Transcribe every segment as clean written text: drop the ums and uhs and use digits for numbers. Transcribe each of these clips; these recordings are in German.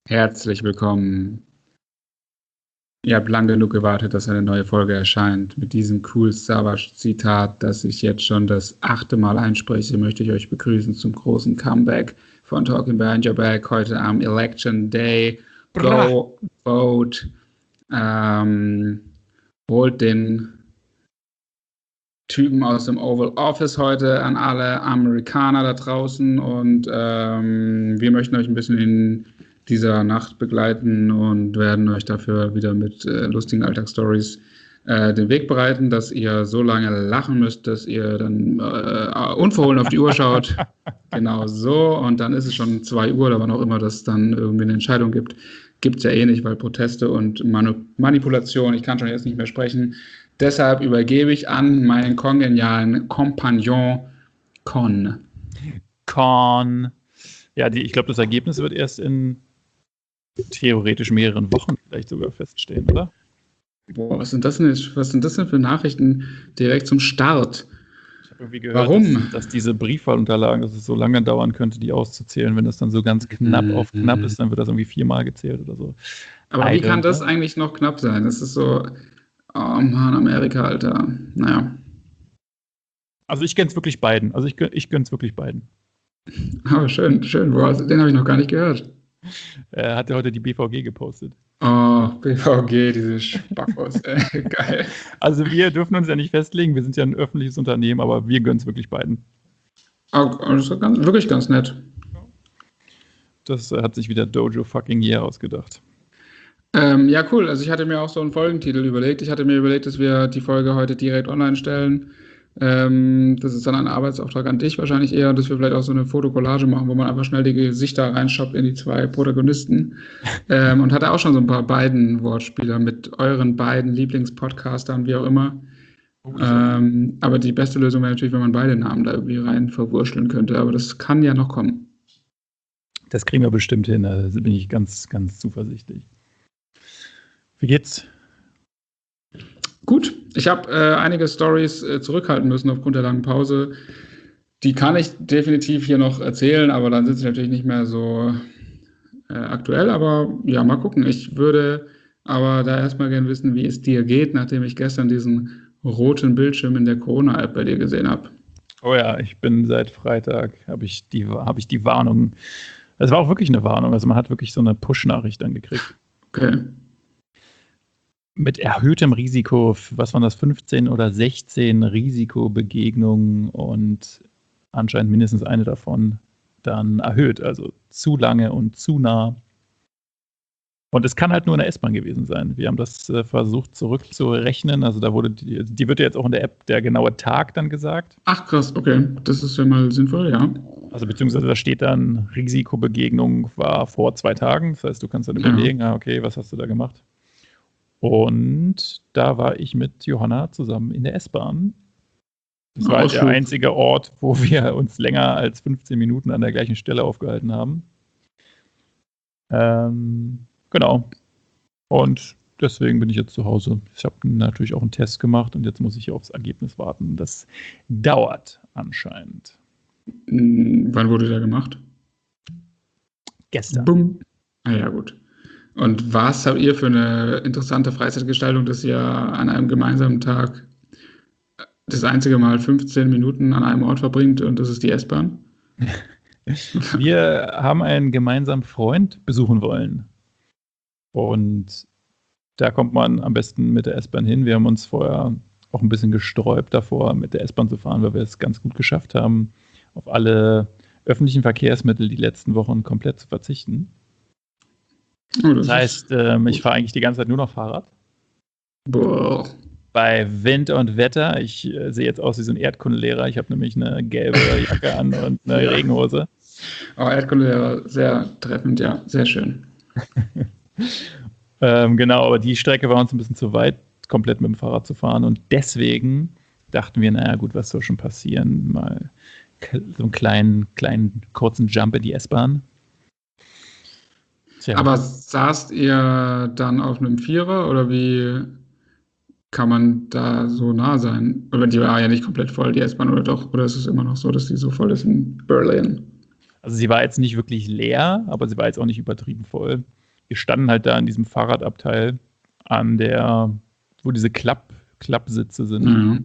Herzlich willkommen. Ihr habt lang genug gewartet, dass eine neue Folge erscheint. Mit diesem Cool Savage-Zitat, das ich jetzt schon das 8. Mal einspreche, möchte ich euch begrüßen zum großen Comeback von Talking Behind Your Back heute am Election Day. Go vote. Holt den Typen aus dem Oval Office heute an alle Amerikaner da draußen und wir möchten euch ein bisschen in dieser Nacht begleiten und werden euch dafür wieder mit lustigen Alltagsstories den Weg bereiten, dass ihr so lange lachen müsst, dass ihr dann unverhohlen auf die Uhr schaut. Genau so. Und dann ist es schon 2 Uhr oder wann auch immer das dann irgendwie eine Entscheidung gibt. Gibt es ja eh nicht, weil Proteste und Manipulation, ich kann schon jetzt nicht mehr sprechen. Deshalb übergebe ich an meinen kongenialen Kompagnon Con. Ja, ich glaube, das Ergebnis wird erst in theoretisch mehreren Wochen vielleicht sogar feststehen, oder? Boah, was sind das denn für Nachrichten direkt zum Start? Ich habe irgendwie gehört, Warum? Dass diese Briefwahlunterlagen, dass es so lange dauern könnte, die auszuzählen. Wenn das dann so ganz knapp auf knapp ist, dann wird das irgendwie 4-mal gezählt oder so. Aber wie kann das eigentlich noch knapp sein? Das ist so, oh Mann, Amerika, Alter. Naja. Also ich gönn's wirklich beiden. Ich gönn's wirklich beiden. Aber schön. Boah, den habe ich noch gar nicht gehört. Hat ja heute die BVG gepostet. Oh, BVG, diese Spackos, ey, geil. Also wir dürfen uns ja nicht festlegen, wir sind ja ein öffentliches Unternehmen, aber wir gönnen es wirklich beiden. Oh, das ist wirklich ganz nett. Das hat sich wieder Dojo fucking Year ausgedacht. Ja, cool. Also ich hatte mir auch so einen Folgentitel überlegt. Ich hatte mir überlegt, dass wir die Folge heute direkt online stellen. Das ist dann ein Arbeitsauftrag an dich wahrscheinlich eher, dass wir vielleicht auch so eine Fotokollage machen, wo man einfach schnell die Gesichter reinschoppt in die 2 Protagonisten. Und hatte auch schon so ein paar beiden Wortspieler mit euren beiden Lieblingspodcastern, wie auch immer. Aber die beste Lösung wäre natürlich, wenn man beide Namen da irgendwie rein verwurschteln könnte. Aber das kann ja noch kommen. Das kriegen wir bestimmt hin. Da bin ich ganz, ganz zuversichtlich. Wie geht's? Gut, ich habe einige Storys zurückhalten müssen aufgrund der langen Pause. Die kann ich definitiv hier noch erzählen, aber dann sind sie natürlich nicht mehr so aktuell. Aber ja, mal gucken. Ich würde aber da erstmal gerne wissen, wie es dir geht, nachdem ich gestern diesen roten Bildschirm in der Corona-App bei dir gesehen habe. Oh ja, ich bin seit Freitag, habe ich die Warnung. Es war auch wirklich eine Warnung. Also man hat wirklich so eine Push-Nachricht dann gekriegt. Okay. Mit erhöhtem Risiko, was waren das, 15 oder 16 Risikobegegnungen und anscheinend mindestens eine davon dann erhöht, also zu lange und zu nah. Und es kann halt nur eine S-Bahn gewesen sein. Wir haben das versucht zurückzurechnen, also da wurde die wird ja jetzt auch in der App der genaue Tag dann gesagt. Ach krass, okay, das ist ja mal sinnvoll, ja. Also beziehungsweise da steht dann, Risikobegegnung war vor 2 Tagen, das heißt, du kannst dann überlegen, okay, was hast du da gemacht? Und da war ich mit Johanna zusammen in der S-Bahn. Das war der einzige Ort, wo wir uns länger als 15 Minuten an der gleichen Stelle aufgehalten haben. Genau. Und deswegen bin ich jetzt zu Hause. Ich habe natürlich auch einen Test gemacht und jetzt muss ich aufs Ergebnis warten. Das dauert anscheinend. Wann wurde der gemacht? Gestern. Boom. Ah ja, gut. Und was habt ihr für eine interessante Freizeitgestaltung, dass ihr an einem gemeinsamen Tag das einzige Mal 15 Minuten an einem Ort verbringt und das ist die S-Bahn? Wir haben einen gemeinsamen Freund besuchen wollen. Und da kommt man am besten mit der S-Bahn hin. Wir haben uns vorher auch ein bisschen gesträubt davor, mit der S-Bahn zu fahren, weil wir es ganz gut geschafft haben, auf alle öffentlichen Verkehrsmittel die letzten Wochen komplett zu verzichten. Oh, das heißt, ich fahre eigentlich die ganze Zeit nur noch Fahrrad. Boah. Bei Wind und Wetter, ich sehe jetzt aus wie so ein Erdkundelehrer. Ich habe nämlich eine gelbe Jacke an und eine Regenhose. Oh, Erdkundelehrer, sehr treffend, ja, sehr schön. Genau, aber die Strecke war uns ein bisschen zu weit, komplett mit dem Fahrrad zu fahren. Und deswegen dachten wir, naja gut, was soll schon passieren? Mal so einen kleinen kurzen Jump in die S-Bahn. Tja. Aber saßt ihr dann auf einem Vierer oder wie kann man da so nah sein? Oder die war ja nicht komplett voll, die S-Bahn, oder doch? Oder ist es immer noch so, dass die so voll ist in Berlin? Also sie war jetzt nicht wirklich leer, aber sie war jetzt auch nicht übertrieben voll. Wir standen halt da in diesem Fahrradabteil wo diese Klappsitze sind. Mhm.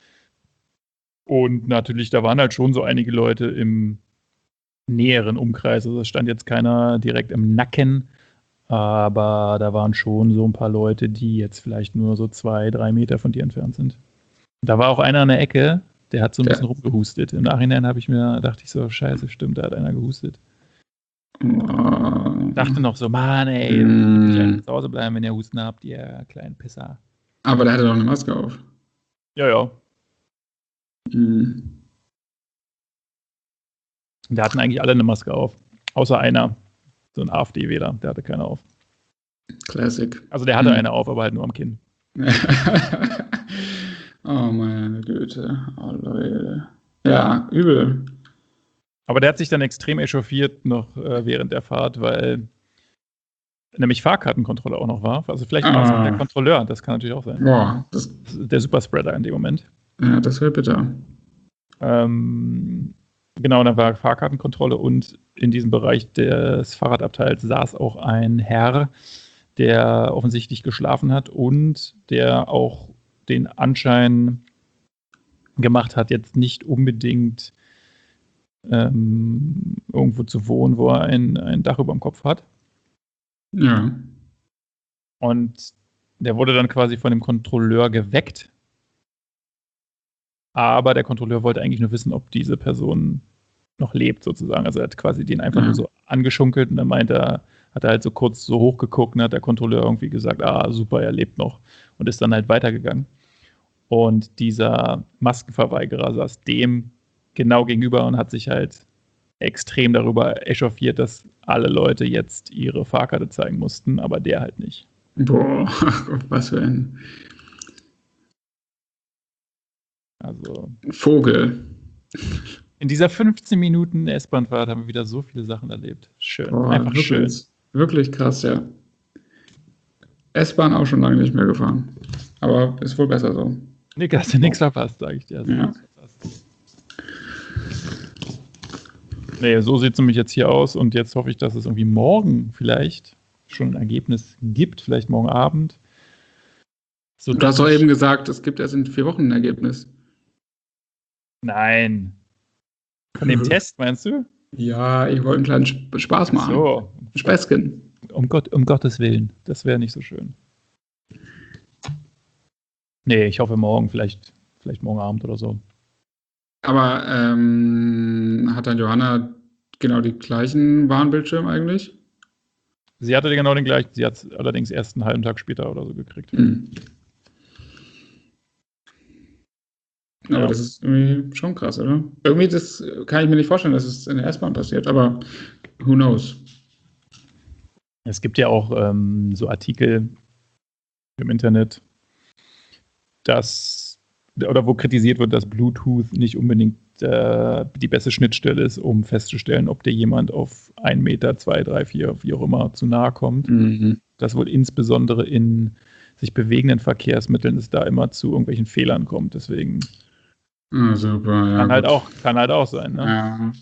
Und natürlich, da waren halt schon so einige Leute im näheren Umkreis. Also es stand jetzt keiner direkt im Nacken, aber da waren schon so ein paar Leute, die jetzt vielleicht nur so 2-3 Meter von dir entfernt sind. Da war auch einer an der Ecke, der hat so ein bisschen rumgehustet. Im Nachhinein dachte ich so, scheiße, stimmt, da hat einer gehustet. Dachte noch so, Mann, ey, zu Hause bleiben, wenn ihr Husten habt, ihr kleinen Pisser. Aber der hatte doch eine Maske auf. Ja. Da hatten eigentlich alle eine Maske auf. Außer einer, so ein AfD-Wähler, der hatte keine auf. Classic. Also der hatte eine auf, aber halt nur am Kinn. Oh meine Güte. Oh Leute. Ja, übel. Aber der hat sich dann extrem echauffiert noch während der Fahrt, weil nämlich Fahrkartenkontrolle auch noch war. Also vielleicht war es auch der Kontrolleur, das kann natürlich auch sein. Boah, der Superspreader in dem Moment. Ja, das wäre bitter. Genau, dann war Fahrkartenkontrolle und in diesem Bereich des Fahrradabteils saß auch ein Herr, der offensichtlich geschlafen hat und der auch den Anschein gemacht hat, jetzt nicht unbedingt irgendwo zu wohnen, wo er ein Dach über dem Kopf hat. Ja. Und der wurde dann quasi von dem Kontrolleur geweckt. Aber der Kontrolleur wollte eigentlich nur wissen, ob diese Person noch lebt, sozusagen. Also er hat quasi den einfach nur so angeschunkelt und dann hat er halt so kurz so hochgeguckt und hat der Kontrolleur irgendwie gesagt, super, er lebt noch und ist dann halt weitergegangen. Und dieser Maskenverweigerer saß dem genau gegenüber und hat sich halt extrem darüber echauffiert, dass alle Leute jetzt ihre Fahrkarte zeigen mussten, aber der halt nicht. Boah, was für ein Vogel. In dieser 15 Minuten S-Bahn-Fahrt haben wir wieder so viele Sachen erlebt. Schön, einfach wirklich, schön. Wirklich krass, ja. S-Bahn auch schon lange nicht mehr gefahren. Aber ist wohl besser so. Nick, hast du nichts verpasst, sage ich dir. Ja. Nee, so sieht es nämlich jetzt hier aus und jetzt hoffe ich, dass es irgendwie morgen vielleicht schon ein Ergebnis gibt, vielleicht morgen Abend. So, du hast doch eben gesagt, es gibt erst in 4 Wochen ein Ergebnis. Nein. Von dem Test, meinst du? Ja, ich wollte einen kleinen Spaß machen. So. Späßchen. Um Gottes Willen. Das wäre nicht so schön. Nee, ich hoffe morgen, vielleicht morgen Abend oder so. Aber hat dann Johanna genau die gleichen Warnbildschirme eigentlich? Sie hatte genau den gleichen. Sie hat es allerdings erst einen halben Tag später oder so gekriegt. Aber das ist irgendwie schon krass, oder? Irgendwie, das kann ich mir nicht vorstellen, dass es in der S-Bahn passiert, aber who knows? Es gibt ja auch so Artikel im Internet, wo kritisiert wird, dass Bluetooth nicht unbedingt die beste Schnittstelle ist, um festzustellen, ob dir jemand auf 1 Meter, 2, 3, 4, wie auch immer, zu nahe kommt. Das wohl insbesondere in sich bewegenden Verkehrsmitteln es da immer zu irgendwelchen Fehlern kommt. Deswegen super, ja. Kann halt auch sein, ne? Ja.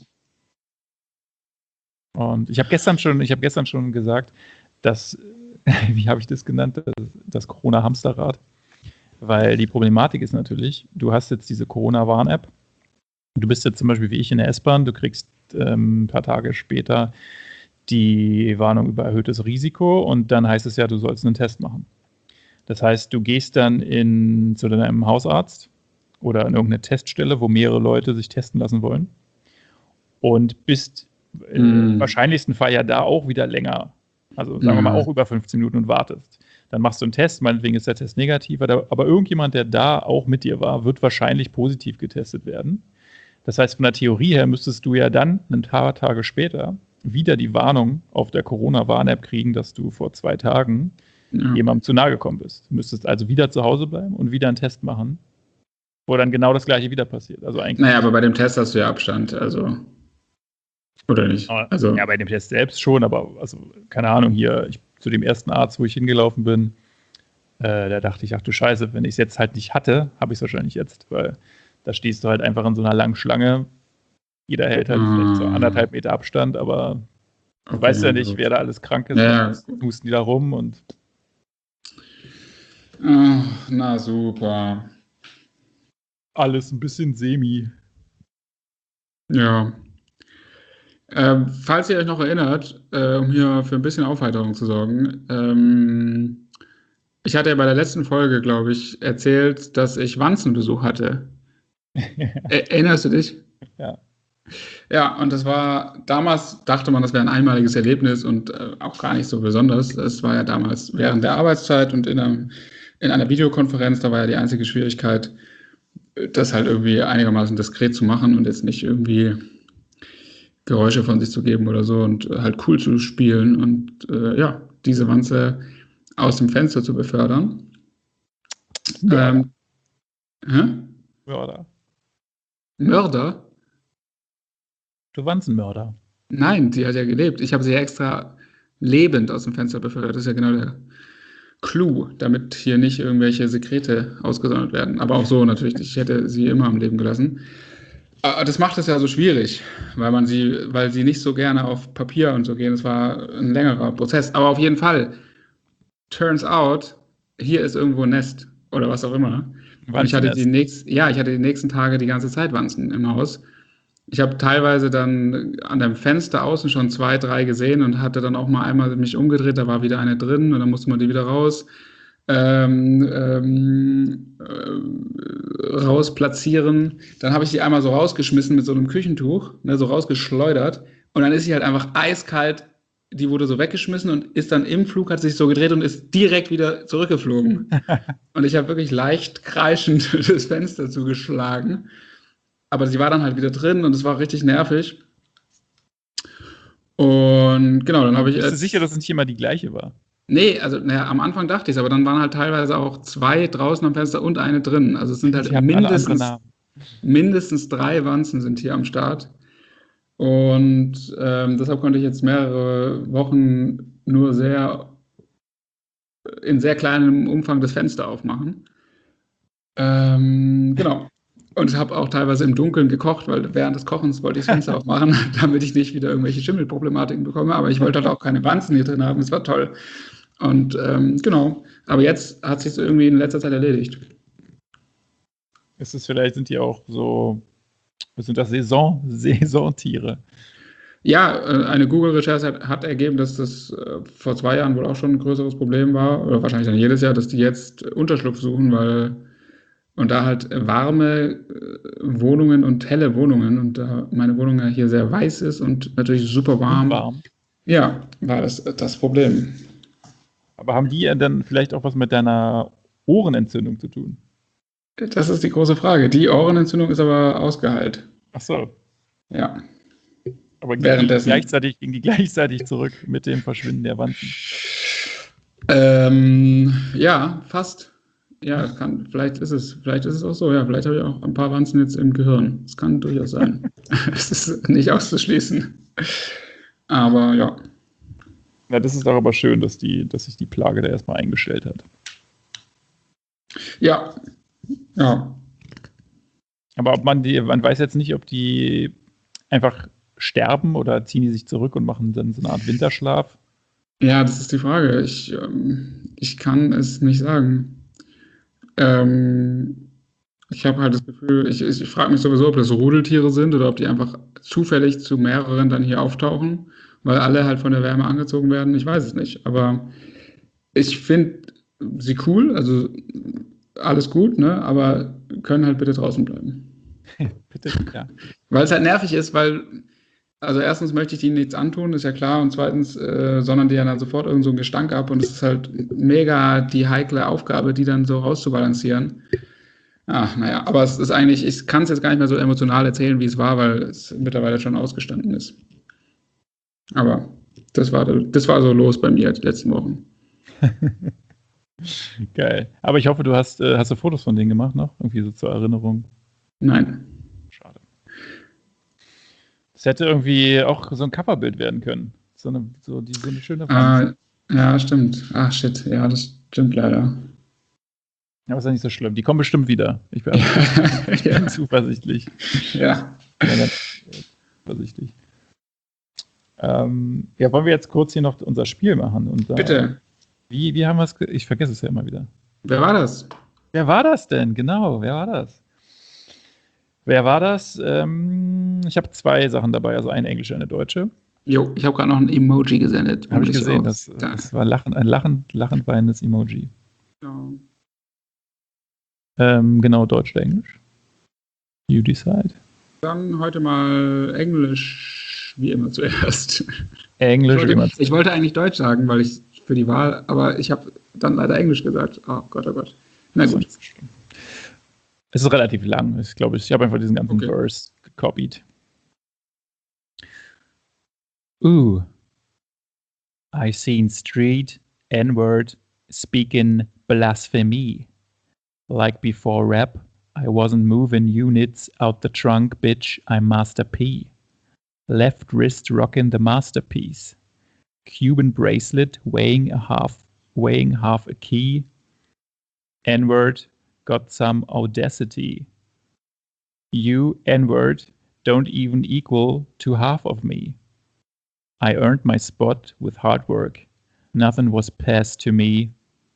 Und ich habe gestern schon gesagt, dass, wie habe ich das genannt, das Corona-Hamsterrad. Weil die Problematik ist natürlich, du hast jetzt diese Corona-Warn-App. Du bist jetzt zum Beispiel wie ich in der S-Bahn, du kriegst ein paar Tage später die Warnung über erhöhtes Risiko und dann heißt es ja, du sollst einen Test machen. Das heißt, du gehst dann zu deinem Hausarzt oder in irgendeine Teststelle, wo mehrere Leute sich testen lassen wollen und bist im wahrscheinlichsten Fall ja da auch wieder länger. Also sagen wir mal auch über 15 Minuten und wartest. Dann machst du einen Test, meinetwegen ist der Test negativ, aber irgendjemand, der da auch mit dir war, wird wahrscheinlich positiv getestet werden. Das heißt, von der Theorie her müsstest du ja dann ein paar Tage später wieder die Warnung auf der Corona-Warn-App kriegen, dass du vor 2 Tagen jemandem zu nahe gekommen bist. Du müsstest also wieder zu Hause bleiben und wieder einen Test machen, wo dann genau das Gleiche wieder passiert. Also eigentlich. Naja, aber bei dem Test hast du ja Abstand, also. Oder nicht? Also, ja, bei dem Test selbst schon, aber also, keine Ahnung, zu dem ersten Arzt, wo ich hingelaufen bin, da dachte ich, ach du Scheiße, wenn ich es jetzt halt nicht hatte, habe ich es wahrscheinlich jetzt, weil da stehst du halt einfach in so einer langen Schlange Jeder hält halt vielleicht so 1,5 Meter Abstand, aber du weißt ja nicht, wer da alles krank ist. Ja. Husten die da rum und. Na super. Alles ein bisschen semi. Ja. Falls ihr euch noch erinnert, um hier für ein bisschen Aufheiterung zu sorgen, ich hatte ja bei der letzten Folge, glaube ich, erzählt, dass ich Wanzenbesuch hatte. Erinnerst du dich? Ja. Ja, und das war, damals dachte man, das wäre ein einmaliges Erlebnis und auch gar nicht so besonders. Es war ja damals während der Arbeitszeit und in einer Videokonferenz, da war ja die einzige Schwierigkeit, das halt irgendwie einigermaßen diskret zu machen und jetzt nicht irgendwie Geräusche von sich zu geben oder so und halt cool zu spielen und ja, diese Wanze aus dem Fenster zu befördern. Mörder. Mörder? Du Wanzenmörder. Nein, die hat ja gelebt. Ich habe sie extra lebend aus dem Fenster befördert. Das ist ja genau der Clou, damit hier nicht irgendwelche Sekrete ausgesondert werden. Aber auch so natürlich. Ich hätte sie immer am Leben gelassen. Das macht es ja so schwierig, weil sie nicht so gerne auf Papier und so gehen. Es war ein längerer Prozess. Aber auf jeden Fall, turns out, hier ist irgendwo ein Nest oder was auch immer. Und ich hatte die nächsten Tage die ganze Zeit Wanzen im Haus. Ich habe teilweise dann an dem Fenster außen schon 2, 3 gesehen und hatte dann auch mal einmal mich umgedreht, da war wieder eine drin und dann musste man die wieder raus platzieren. Dann habe ich die einmal so rausgeschmissen mit so einem Küchentuch, ne, so rausgeschleudert und dann ist sie halt einfach eiskalt, die wurde so weggeschmissen und ist dann im Flug, hat sich so gedreht und ist direkt wieder zurückgeflogen. Und ich habe wirklich leicht kreischend das Fenster zugeschlagen. Aber sie war dann halt wieder drin und es war richtig nervig. Und genau, dann habe ich. Bist du sicher, dass es nicht immer die gleiche war? Nee, also am Anfang dachte ich es, aber dann waren halt teilweise auch 2 draußen am Fenster und eine drin. Also es sind halt mindestens 3 Wanzen sind hier am Start. Und deshalb konnte ich jetzt mehrere Wochen nur in sehr kleinem Umfang das Fenster aufmachen. Genau. Und ich habe auch teilweise im Dunkeln gekocht, weil während des Kochens wollte ich das Fenster aufmachen, damit ich nicht wieder irgendwelche Schimmelproblematiken bekomme. Aber ich wollte halt auch keine Wanzen hier drin haben. Es war toll. Und genau. Aber jetzt hat sich irgendwie in letzter Zeit erledigt. Sind die auch so, sind das Saisontiere? Ja, eine Google-Recherche hat ergeben, dass das vor 2 Jahren wohl auch schon ein größeres Problem war, oder wahrscheinlich dann jedes Jahr, dass die jetzt Unterschlupf suchen, und da halt warme Wohnungen und helle Wohnungen und da meine Wohnung ja hier sehr weiß ist und natürlich super warm. Ja, war das Problem. Aber haben die dann vielleicht auch was mit deiner Ohrenentzündung zu tun? Das ist die große Frage. Die Ohrenentzündung ist aber ausgeheilt. Ach so. Ja. Aber gingen die gleichzeitig zurück mit dem Verschwinden der Wanzen? Ja, fast. Ja, vielleicht ist es auch so, ja, vielleicht habe ich auch ein paar Wanzen jetzt im Gehirn. Das kann durchaus sein. Es ist nicht auszuschließen. Aber ja. Ja, das ist doch aber schön, dass sich die Plage da erstmal eingestellt hat. Ja. Ja. Aber man weiß jetzt nicht, ob die einfach sterben oder ziehen die sich zurück und machen dann so eine Art Winterschlaf? Ja, das ist die Frage. Ich kann es nicht sagen. Ich habe halt das Gefühl, ich frage mich sowieso, ob das so Rudeltiere sind oder ob die einfach zufällig zu mehreren dann hier auftauchen, weil alle halt von der Wärme angezogen werden. Ich weiß es nicht, aber ich finde sie cool, also alles gut, ne? Aber können halt bitte draußen bleiben. Bitte, ja. Weil es halt nervig ist, also erstens möchte ich denen nichts antun, ist ja klar, und zweitens sondern die ja dann sofort irgend so einen Gestank ab und es ist halt mega die heikle Aufgabe, die dann so rauszubalancieren. Ach, naja, aber es ist eigentlich, ich kann es jetzt gar nicht mehr so emotional erzählen, wie es war, weil es mittlerweile schon ausgestanden ist. Aber das war so los bei mir die letzten Wochen. Geil. Aber ich hoffe, hast du Fotos von denen gemacht noch? Irgendwie so zur Erinnerung? Nein. Schade. Das hätte irgendwie auch so ein Coverbild werden können. So eine schöne Pflanze. Ja, stimmt. Ach, shit. Ja, das stimmt leider. Ja, aber ist ja nicht so schlimm. Die kommen bestimmt wieder. Ich bin zuversichtlich. Ja. zuversichtlich. Wollen wir jetzt kurz hier noch unser Spiel machen? Bitte. Wie haben wir es? Ich vergesse es ja immer wieder. Wer war das? Wer war das denn? Genau, wer war das? Ich habe 2 Sachen dabei, also eine englische und eine deutsche. Jo, ich habe gerade noch ein Emoji gesendet. Habe ich gesehen, das war ein lachend weinendes Emoji. Genau. Genau, Deutsch oder Englisch? You decide. Dann heute mal Englisch, wie immer zuerst. Englisch, wie immer zuerst. Ich wollte eigentlich Deutsch sagen, weil ich für die Wahl, aber ich habe dann leider Englisch gesagt. Oh Gott, oh Gott. Na gut. Es ist relativ lang. Ich glaube, ich habe einfach diesen ganzen Verse gecopied. Ooh. I seen street, N-word, speaking blasphemy. Like before rap, I wasn't moving units out the trunk, bitch, I'm Master P. Left wrist rocking the masterpiece. Cuban bracelet weighing half a key. N-word, got some audacity. You, N-word, don't even equal to half of me. I earned my spot with hard work. Nothing was passed to me.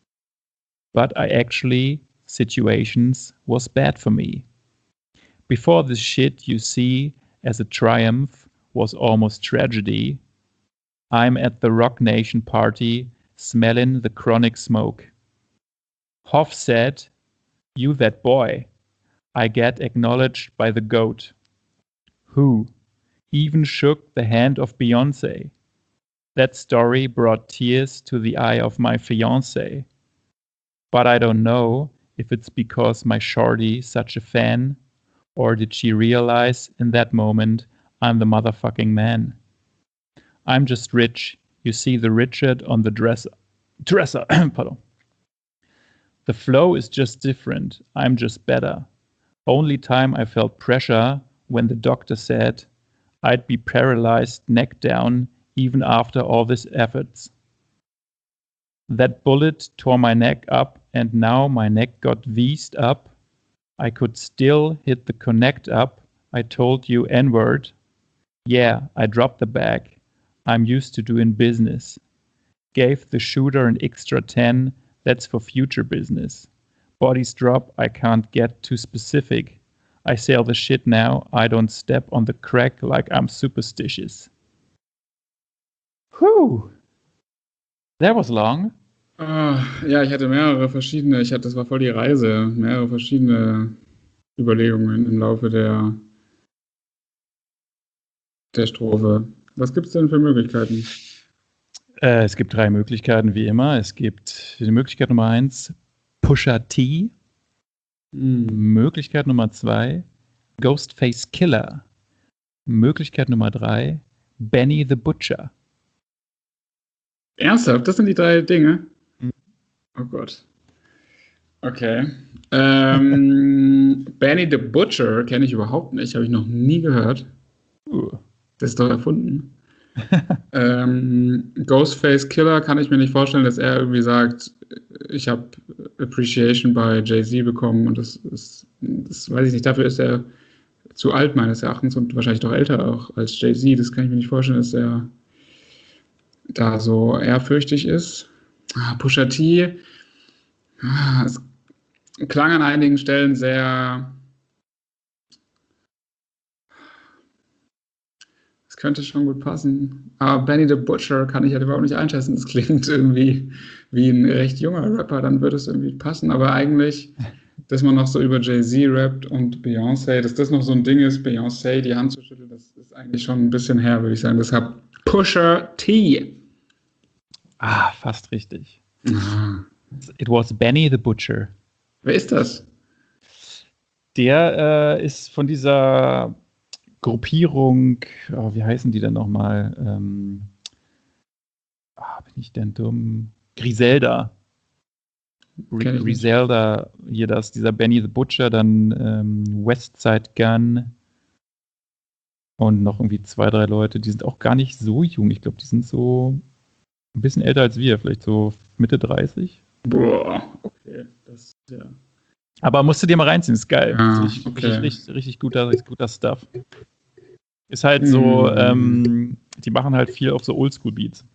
But I actually, situations was bad for me. Before this shit you see as a triumph was almost tragedy. I'm at the Rock Nation party, smelling the chronic smoke. Hoff said, you that boy. I get acknowledged by the GOAT. Who even shook the hand of Beyoncé. That story brought tears to the eye of my fiancé. But I don't know if it's because my shorty such a fan, or did she realize in that moment I'm the motherfucking man. I'm just rich. You see the Richard on the dresser. Pardon. The flow is just different. I'm just better. Only time I felt pressure when the doctor said I'd be paralyzed neck down even after all these efforts. That bullet tore my neck up and now my neck got V'd up. I could still hit the connect up. I told you N-word. Yeah, I dropped the bag. I'm used to doing business. Gave the shooter an extra 10. That's for future business. Bodies drop. I can't get too specific. I sell the shit now. I don't step on the crack like I'm superstitious. Whew. That was long. Ja, ich hatte mehrere verschiedene, das war voll die Reise, mehrere verschiedene Überlegungen im Laufe der Strophe. Was gibt es denn für Möglichkeiten? Es gibt 3 Möglichkeiten, wie immer. Es gibt die Möglichkeit Nummer 1, Pusha T. Möglichkeit Nummer 2, Ghostface Killer. Möglichkeit Nummer 3, Benny the Butcher. Ernsthaft? Das sind die 3 Dinge? Oh Gott. Okay. Benny the Butcher kenne ich überhaupt nicht, habe ich noch nie gehört. Das ist doch erfunden. Ghostface Killer kann ich mir nicht vorstellen, dass er irgendwie sagt, ich habe Appreciation bei Jay-Z bekommen und das weiß ich nicht, dafür ist er zu alt meines Erachtens und wahrscheinlich doch älter auch als Jay-Z. Das kann ich mir nicht vorstellen, dass er da so ehrfürchtig ist. Pusha T, es klang an einigen Stellen sehr. Es könnte schon gut passen. Aber Benny the Butcher kann ich halt überhaupt nicht einschätzen. Das klingt irgendwie wie ein recht junger Rapper, dann würde es irgendwie passen. Aber eigentlich, dass man noch so über Jay-Z rappt und Beyoncé, dass das noch so ein Ding ist, Beyoncé die Hand zu schütteln, das ist eigentlich schon ein bisschen her, würde ich sagen. Deshalb Pusha T. Fast richtig. It was Benny the Butcher. Wer ist das? Der ist von dieser Gruppierung, wie heißen die denn nochmal? Bin ich denn dumm? Griselda. Griselda, hier dieser Benny the Butcher, dann Westside Gun und noch irgendwie 2, 3 Leute, die sind auch gar nicht so jung. Ich glaube, die sind so ein bisschen älter als wir, vielleicht so Mitte 30. Boah, okay. Das ist ja. Aber musst du dir mal reinziehen, ist geil. Ja, okay. Richtig guter Stuff. Ist halt so, die machen halt viel auf so Oldschool-Beats.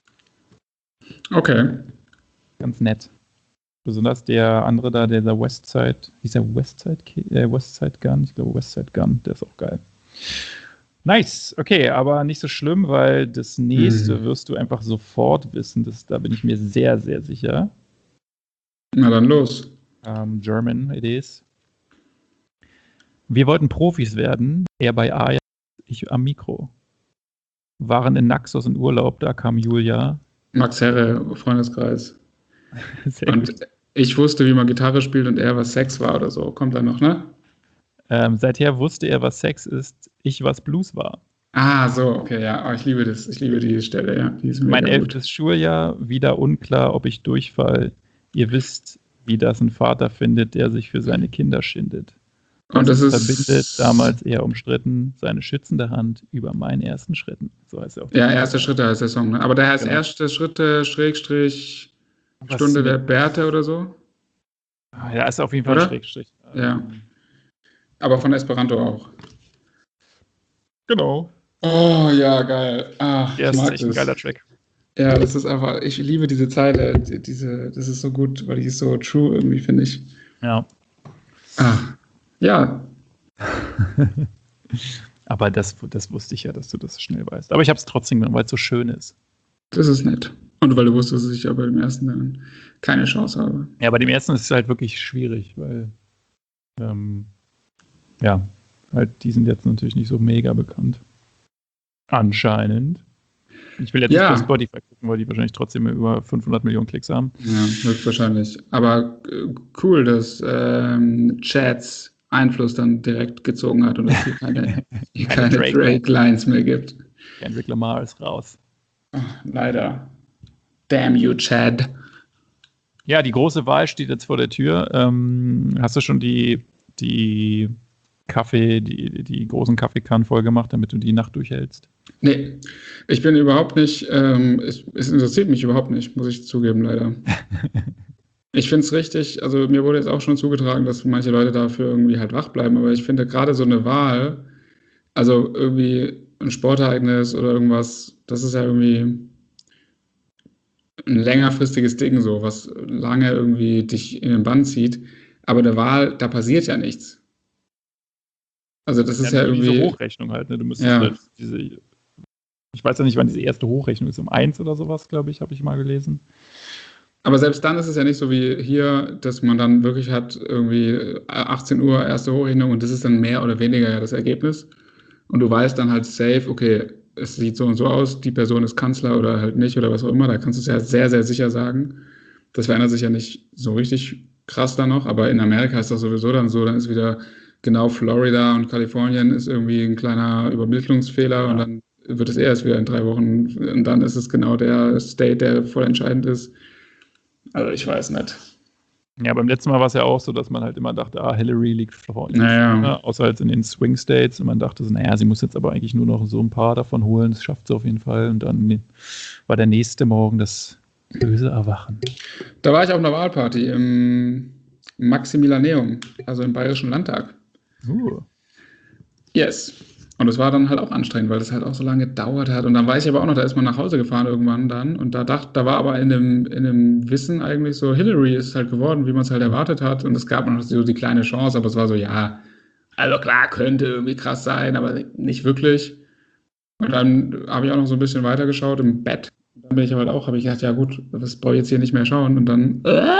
Okay. Ganz nett. Besonders der andere da, der Westside, hieß der Westside Gun? Ich glaube Westside Gun, der ist auch geil. Nice, okay, aber nicht so schlimm, weil das nächste wirst du einfach sofort wissen. Da bin ich mir sehr, sehr sicher. Na dann los. German it is. Wir wollten Profis werden, er bei Ajax, ich am Mikro. Waren in Naxos in Urlaub, da kam Julia. Max Herre, Freundeskreis. Sehr Und gut. ich wusste, wie man Gitarre spielt und er, was Sex war oder so. Kommt da noch, ne? Seither wusste er, was Sex ist, ich, was Blues war. Ah, so, okay, ja. Oh, ich liebe das. Ich liebe die Stelle, ja. Die ist Mein mega gut. 11. Schuljahr, wieder unklar, ob ich durchfall. Ihr wisst, wie das ein Vater findet, der sich für seine Kinder schindet. Und das ist verbindet, damals eher umstritten, seine schützende Hand über meinen ersten Schritten. So heißt er auch. Ja, erste Schritte heißt der Song, ne? Aber der heißt Genau. erste Schritte, Schrägstrich, Was Stunde mit- der Bärte oder so. Ja, ist auf jeden Fall Oder? ein Schrägstrich. Ja. Aber von Esperanto auch. Genau. Oh, ja, geil. Ach, Der ich ist mag echt ein das. geiler Track. Ja, das ist einfach, ich liebe diese Zeile, das ist so gut, weil die ist so true irgendwie, finde ich. Ja. Ach, ja, Aber das wusste ich ja, dass du das schnell weißt. Aber ich habe es trotzdem genommen, weil es so schön ist. das ist nett. Und weil du wusstest, dass ich aber im ersten dann keine Chance habe. Ja, bei dem ersten ist es halt wirklich schwierig, weil ja, halt die sind jetzt natürlich nicht so mega bekannt. Anscheinend. Ich will jetzt nicht Ja. bei Spotify gucken, weil die wahrscheinlich trotzdem über 500 Millionen Klicks haben. Ja, höchstwahrscheinlich. Aber cool, dass Chads Einfluss dann direkt gezogen hat und es hier keine Drake-Lines mehr gibt. Kendrick Lamar ist raus. Ach, leider. Damn you, Chad. Ja, die große Wahl steht jetzt vor der Tür. Hast du schon die großen Kaffeekannen voll gemacht, damit du die Nacht durchhältst? Nee, ich bin überhaupt nicht, es interessiert mich überhaupt nicht, muss ich zugeben, leider. Ich finde es richtig, also mir wurde jetzt auch schon zugetragen, dass manche Leute dafür irgendwie halt wach bleiben, aber ich finde gerade so eine Wahl, also irgendwie ein Sportereignis oder irgendwas, das ist ja irgendwie ein längerfristiges Ding so, was lange irgendwie dich in den Bann zieht, aber eine Wahl, da passiert ja nichts. Also das ist ja nur irgendwie... diese Hochrechnung halt, ne? Du müsstest Ja. halt ich weiß ja nicht, wann diese erste Hochrechnung ist, um 1 oder sowas, glaube ich, habe ich mal gelesen. Aber selbst dann ist es ja nicht so wie hier, dass man dann wirklich hat, irgendwie 18 Uhr erste Hochrechnung und das ist dann mehr oder weniger ja das Ergebnis. Und du weißt dann halt safe, okay, es sieht so und so aus, die Person ist Kanzler oder halt nicht oder was auch immer. Da kannst du es ja sehr, sehr sicher sagen. Das verändert sich ja nicht so richtig krass dann noch, aber in Amerika ist das sowieso dann so, dann ist wieder genau Florida und Kalifornien ist irgendwie ein kleiner Übermittlungsfehler und dann wird es erst wieder in 3 Wochen und dann ist es genau der State, der voll entscheidend ist. Also ich weiß nicht. Ja, beim letzten Mal war es ja auch so, dass man halt immer dachte, Hillary liegt vor ihm. Naja. Außer halt in den Swing States und man dachte so, naja, sie muss jetzt aber eigentlich nur noch so ein paar davon holen, das schafft sie auf jeden Fall. Und dann war der nächste Morgen das böse Erwachen. Da war ich auf einer Wahlparty im Maximilianeum, also im Bayerischen Landtag. Yes. Und es war dann halt auch anstrengend, weil das halt auch so lange gedauert hat. Und dann weiß ich aber auch noch, da ist man nach Hause gefahren irgendwann dann. Und da war aber in dem Wissen eigentlich so, Hillary ist halt geworden, wie man es halt erwartet hat. Und es gab noch so die kleine Chance, aber es war so, ja, also klar, könnte irgendwie krass sein, aber nicht wirklich. Und dann habe ich auch noch so ein bisschen weitergeschaut im Bett. Dann bin ich aber habe ich gedacht, ja gut, das brauche ich jetzt hier nicht mehr schauen. Und dann,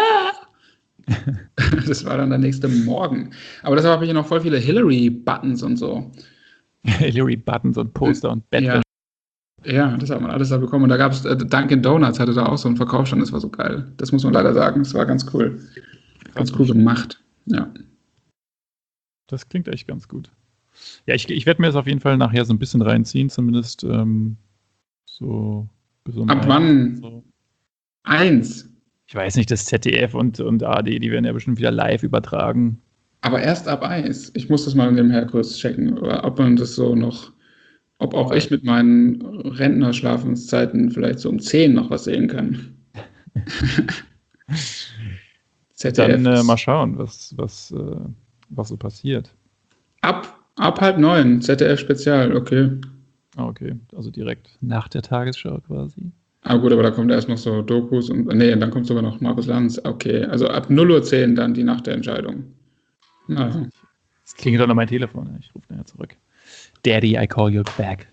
das war dann der nächste Morgen. Aber deshalb habe ich noch voll viele Hillary-Buttons und so. Hillary-Buttons und Poster und Bettwäsche. Ja, das hat man alles da bekommen. Und da gab es, Dunkin' Donuts hatte da auch so einen Verkaufsstand, das war so geil. Das muss man leider sagen, das war ganz cool. Ganz cool gemacht, ja. Das klingt echt ganz gut. Ja, ich werde mir das auf jeden Fall nachher so ein bisschen reinziehen, zumindest so. Ab wann? So. 1. Ich weiß nicht, das ZDF und ARD, die werden ja bestimmt wieder live übertragen. Aber erst ab 1. Ich muss das mal nebenher kurz checken, oder ob man das so noch, ob auch ich mit meinen Rentnerschlafenszeiten vielleicht so um 10 noch was sehen kann. ZDF. Dann mal schauen, was so passiert. Ab Ab 8:30, ZDF Spezial, okay. Okay, also direkt nach der Tagesschau quasi. Ah gut, aber da kommt erst noch so Dokus und dann kommt sogar noch Markus Lanz. Okay, also ab 0:10 Uhr dann die Nacht der Entscheidung. Naja. Es klingelt doch noch mein Telefon. Ich rufe nachher zurück. Daddy, I call you back.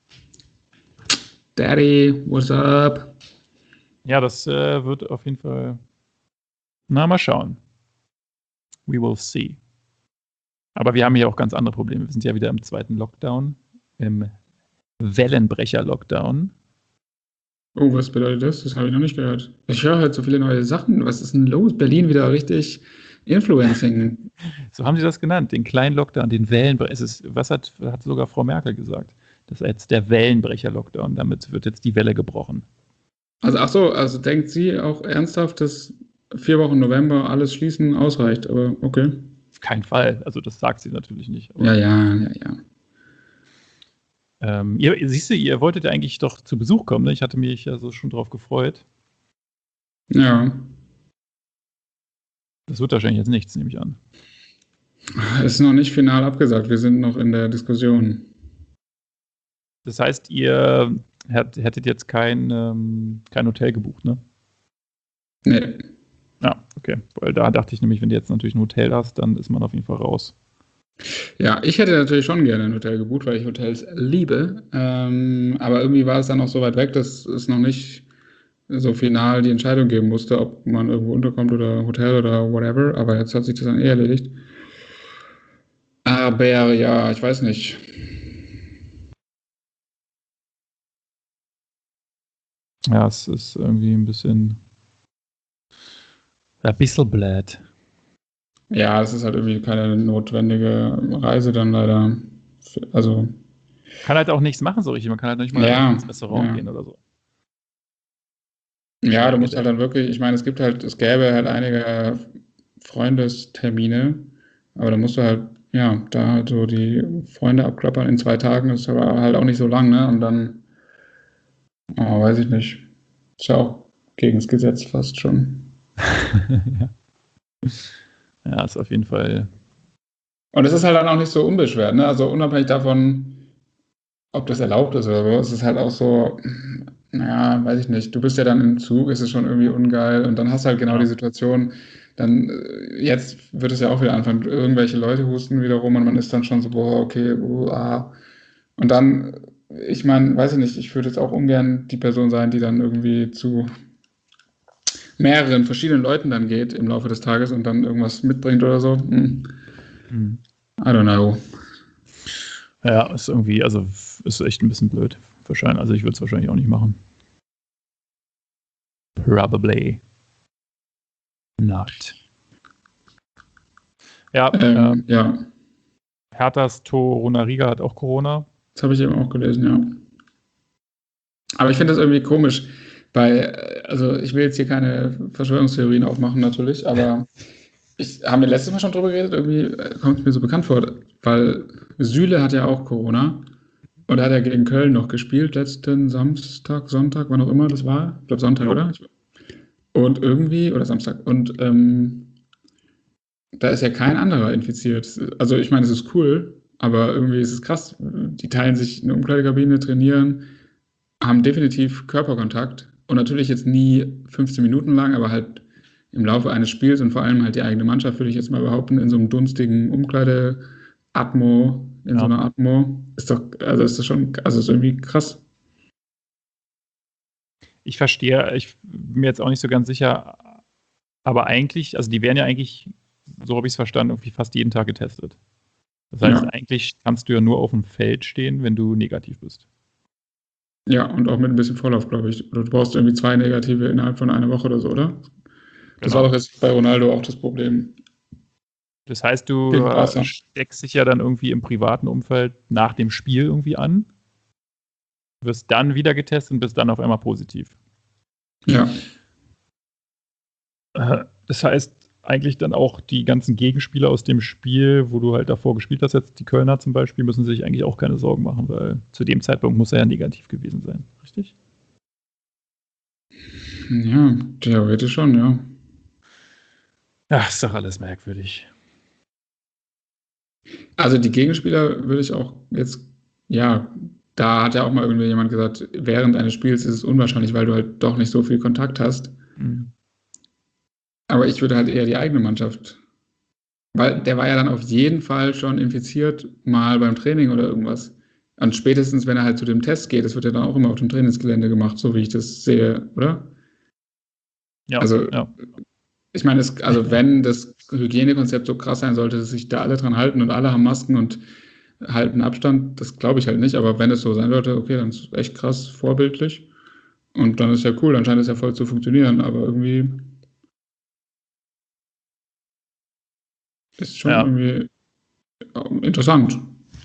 Daddy, what's up? Ja, das wird auf jeden Fall. Na, mal schauen. We will see. Aber wir haben hier auch ganz andere Probleme. Wir sind ja wieder im zweiten Lockdown, im Wellenbrecher-Lockdown. Oh, was bedeutet das? Das habe ich noch nicht gehört. Ich höre halt so viele neue Sachen. Was ist denn los? Berlin wieder richtig Influencing. So haben sie das genannt, den kleinen Lockdown, den Wellenbrecher. Was hat sogar Frau Merkel gesagt? Das ist jetzt der Wellenbrecher-Lockdown. Damit wird jetzt die Welle gebrochen. Also denkt sie auch ernsthaft, dass 4 Wochen November alles schließen ausreicht, aber okay. Auf keinen Fall. Also das sagt sie natürlich nicht. Ja. Ihr wolltet ja eigentlich doch zu Besuch kommen, ne? Ich hatte mich ja so schon drauf gefreut. Ja. Das wird wahrscheinlich jetzt nichts, nehme ich an. Ist noch nicht final abgesagt. Wir sind noch in der Diskussion. Das heißt, ihr hättet jetzt kein Hotel gebucht, ne? Nee. Ja, okay. Weil da dachte ich nämlich, wenn du jetzt natürlich ein Hotel hast, dann ist man auf jeden Fall raus. Ja, ich hätte natürlich schon gerne ein Hotel gebucht, weil ich Hotels liebe. Aber irgendwie war es dann noch so weit weg, dass es noch nicht so final die Entscheidung geben musste, ob man irgendwo unterkommt oder Hotel oder whatever. Aber jetzt hat sich das dann erledigt. Aber ja, ich weiß nicht. Ja, es ist irgendwie ein bisschen blöd. Ja, es ist halt irgendwie keine notwendige Reise dann leider. Also. Kann halt auch nichts machen so richtig. Man kann halt nicht mal ins Restaurant gehen oder so. Ja, du musst halt dann wirklich, ich meine, es gäbe halt einige Freundestermine, aber da musst du halt, da halt so die Freunde abklappern in 2 Tagen, das ist aber halt auch nicht so lang, ne? Und dann, weiß ich nicht. Ist ja auch gegen das Gesetz fast schon. Ja, ist auf jeden Fall. Und es ist halt dann auch nicht so unbeschwert, ne? Also unabhängig davon, ob das erlaubt ist oder so, es ist halt auch so, weiß ich nicht. Du bist ja dann im Zug, ist es schon irgendwie ungeil und dann hast du halt genau die Situation, dann jetzt wird es ja auch wieder anfangen, irgendwelche Leute husten wieder rum und man ist dann schon so, boah, okay, Und dann, ich meine, weiß ich nicht, ich würde jetzt auch ungern die Person sein, die dann irgendwie zu mehreren verschiedenen Leuten dann geht im Laufe des Tages und dann irgendwas mitbringt oder so. I don't know. Ja, ist irgendwie, also ist echt ein bisschen blöd. Wahrscheinlich, also ich würde es wahrscheinlich auch nicht machen. Probably not. Ja, ja. Herthas Torunariga hat auch Corona. Das habe ich eben auch gelesen, ja. Aber ich finde das irgendwie komisch, also ich will jetzt hier keine Verschwörungstheorien aufmachen natürlich, aber haben wir letztes Mal schon drüber geredet, irgendwie kommt es mir so bekannt vor, weil Süle hat ja auch Corona und er hat ja gegen Köln noch gespielt, letzten Samstag, Sonntag, wann auch immer das war. Ich glaube Sonntag, oder? Und irgendwie, oder Samstag, und da ist ja kein anderer infiziert. Also ich meine, es ist cool, aber irgendwie ist es krass. Die teilen sich eine Umkleidekabine, trainieren, haben definitiv Körperkontakt und natürlich jetzt nie 15 Minuten lang, aber halt im Laufe eines Spiels und vor allem halt die eigene Mannschaft, würde ich jetzt mal behaupten, in so einem dunstigen Umkleide-Atmo, so einer Atmo, ist das schon, also ist irgendwie krass. Ich verstehe, ich bin mir jetzt auch nicht so ganz sicher, aber eigentlich, also die werden ja eigentlich, so habe ich es verstanden, irgendwie fast jeden Tag getestet. Das heißt, eigentlich kannst du ja nur auf dem Feld stehen, wenn du negativ bist. Ja, und auch mit ein bisschen Vorlauf, glaube ich. Oder du brauchst irgendwie 2 Negative innerhalb von einer Woche oder so, oder? Das war doch jetzt bei Ronaldo auch das Problem. Das heißt, du steckst dich ja dann irgendwie im privaten Umfeld nach dem Spiel irgendwie an, wirst dann wieder getestet und bist dann auf einmal positiv. Ja. Das heißt, eigentlich dann auch die ganzen Gegenspieler aus dem Spiel, wo du halt davor gespielt hast, jetzt die Kölner zum Beispiel, müssen sich eigentlich auch keine Sorgen machen, weil zu dem Zeitpunkt muss er ja negativ gewesen sein, richtig? Ja, theoretisch schon, ja. Ja, ist doch alles merkwürdig. Also die Gegenspieler würde ich auch jetzt, ja, da hat ja auch mal irgendwie jemand gesagt, während eines Spiels ist es unwahrscheinlich, weil du halt doch nicht so viel Kontakt hast. Mhm. Aber ich würde halt eher die eigene Mannschaft, weil der war ja dann auf jeden Fall schon infiziert, mal beim Training oder irgendwas. Und spätestens, wenn er halt zu dem Test geht, das wird ja dann auch immer auf dem Trainingsgelände gemacht, so wie ich das sehe, oder? Ja, Also, ja. ich meine, also wenn das Hygienekonzept so krass sein sollte, dass sich da alle dran halten und alle haben Masken und halten Abstand, das glaube ich halt nicht. Aber wenn es so sein sollte, okay, dann ist es echt krass vorbildlich. Und dann ist ja cool, dann scheint es ja voll zu funktionieren. Aber irgendwie ist es schon Ja. irgendwie interessant.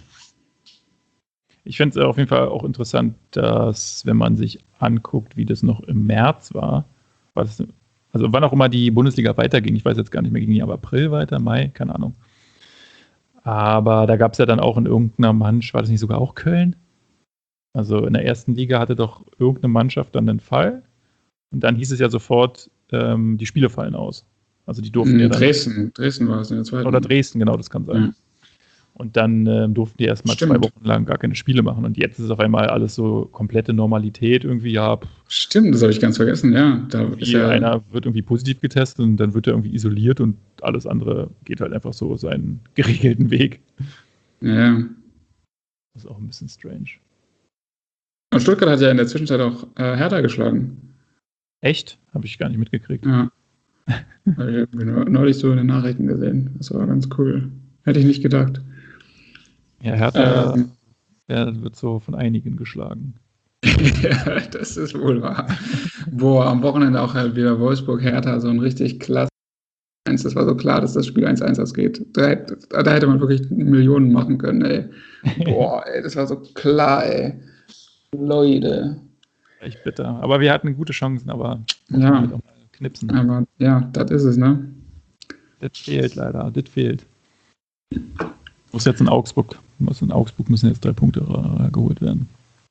Ich finde es auf jeden Fall auch interessant, dass, wenn man sich anguckt, wie das noch im März war das, also wann auch immer die Bundesliga weiterging, ich weiß jetzt gar nicht mehr, ging die ab April weiter, Mai, keine Ahnung. Aber da gab es ja dann auch in irgendeiner Mannschaft, war das nicht sogar auch Köln? Also in der ersten Liga hatte doch irgendeine Mannschaft dann einen Fall und dann hieß es ja sofort, die Spiele fallen aus. Also die durften ja dann. Dresden war es in der zweiten. Oder Dresden, genau, das kann sein. Ja. Und dann durften die erstmal 2 Wochen lang gar keine Spiele machen. Und jetzt ist auf einmal alles so komplette Normalität irgendwie. Ja, Stimmt, das habe ich ganz vergessen, ja. Da ist ja einer wird irgendwie positiv getestet und dann wird er irgendwie isoliert und alles andere geht halt einfach so seinen geregelten Weg. Ja. Das ist auch ein bisschen strange. Und Stuttgart hat ja in der Zwischenzeit auch Hertha geschlagen. Echt? Habe ich gar nicht mitgekriegt. Ja. Habe ich irgendwie neulich so in den Nachrichten gesehen. Das war ganz cool. Hätte ich nicht gedacht. Ja, Hertha wird so von einigen geschlagen. Ja, das ist wohl wahr. Boah, am Wochenende auch halt wieder Wolfsburg-Hertha, so ein richtig klasse 1. Das war so klar, dass das Spiel 1-1 ausgeht. Da hätte man wirklich Millionen machen können, ey. Boah, ey, das war so klar, ey. Leute. Echt bitter. Aber wir hatten gute Chancen, aber ja, auch mal knipsen. Aber ja, das ist es, ne? Das fehlt leider, das fehlt. Muss jetzt in Augsburg müssen jetzt 3 Punkte geholt werden.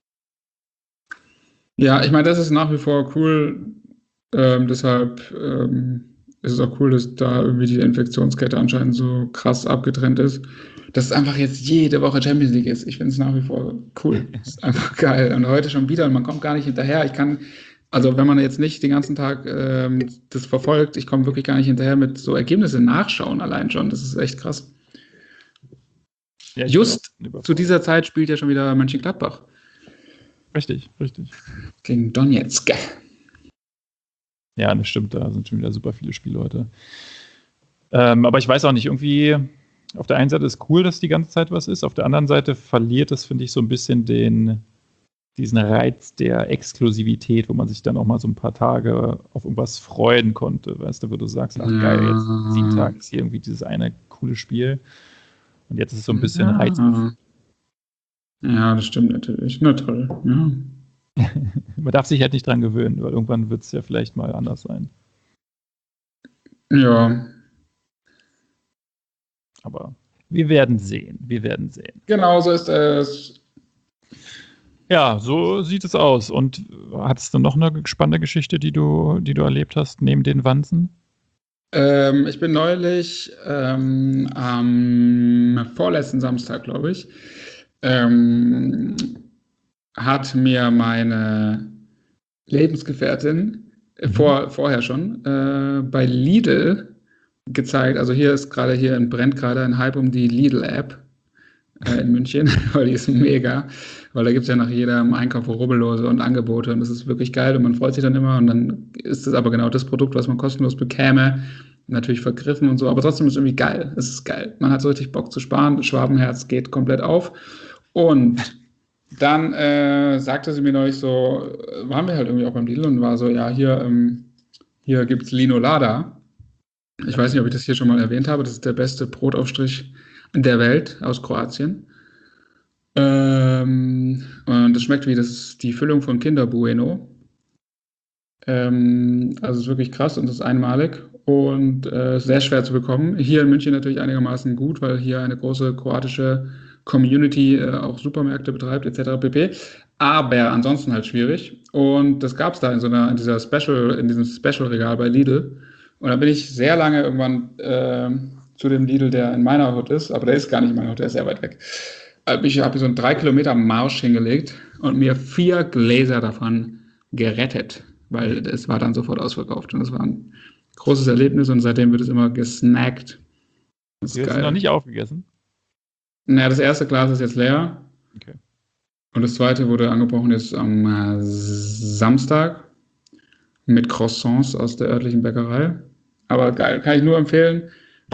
Ja, ich meine, das ist nach wie vor cool. Deshalb ist es auch cool, dass da irgendwie die Infektionskette anscheinend so krass abgetrennt ist. Dass es einfach jetzt jede Woche Champions League ist. Ich finde es nach wie vor cool. Es ist einfach geil. Und heute schon wieder und man kommt gar nicht hinterher. Also wenn man jetzt nicht den ganzen Tag das verfolgt, ich komme wirklich gar nicht hinterher mit so Ergebnisse nachschauen allein schon. Das ist echt krass. Ja, just zu dieser Zeit spielt ja schon wieder Mönchengladbach. Richtig. Gegen Donetsk. Ja, das stimmt, da sind schon wieder super viele Spiele heute. Aber ich weiß auch nicht, irgendwie, auf der einen Seite ist cool, dass die ganze Zeit was ist, auf der anderen Seite verliert es, finde ich, so ein bisschen diesen Reiz der Exklusivität, wo man sich dann auch mal so ein paar Tage auf irgendwas freuen konnte, weißt du, wo du sagst, ach geil, jetzt 7 Tage ist hier irgendwie dieses eine coole Spiel und jetzt ist es so ein bisschen reizvoll. Ja, das stimmt natürlich. Na toll, ja. Man darf sich halt nicht dran gewöhnen, weil irgendwann wird es ja vielleicht mal anders sein. Ja. Aber wir werden sehen. Genau, so ist es. Ja, so sieht es aus. Und hattest du noch eine spannende Geschichte, die du erlebt hast, neben den Wanzen? Ich bin neulich am vorletzten Samstag, glaube ich, hat mir meine Lebensgefährtin vorher schon bei Lidl gezeigt. Also brennt gerade ein Hype um die Lidl-App in München, weil die ist mega. Weil da gibt es ja nach jedem Einkauf Rubbellose und Angebote und das ist wirklich geil und man freut sich dann immer und dann ist es aber genau das Produkt, was man kostenlos bekäme. Natürlich vergriffen und so, aber trotzdem ist es irgendwie geil. Es ist geil. Man hat so richtig Bock zu sparen. Das Schwabenherz geht komplett auf. Und dann sagte sie mir neulich so, waren wir halt irgendwie auch beim Lidl und war so, ja, hier gibt es Linolada. Ich weiß nicht, ob ich das hier schon mal erwähnt habe. Das ist der beste Brotaufstrich der Welt aus Kroatien. Und das schmeckt wie die Füllung von Kinder Bueno. Also es ist wirklich krass und das ist einmalig und sehr schwer zu bekommen. Hier in München natürlich einigermaßen gut, weil hier eine große kroatische Community auch Supermärkte betreibt etc. pp. Aber ansonsten halt schwierig. Und das gab es da in diesem Special-Regal bei Lidl. Und da bin ich sehr lange irgendwann zu dem Lidl, der in meiner Hut ist, aber der ist gar nicht in meiner Hut, der ist sehr weit weg. Ich habe so einen 3 Kilometer Marsch hingelegt und mir 4 Gläser davon gerettet, weil es war dann sofort ausverkauft und das war ein großes Erlebnis und seitdem wird es immer gesnackt. Das ist geil. Noch nicht aufgegessen? Naja, das erste Glas ist jetzt leer. Okay. Und das zweite wurde angebrochen jetzt am Samstag mit Croissants aus der örtlichen Bäckerei. Aber geil, kann ich nur empfehlen.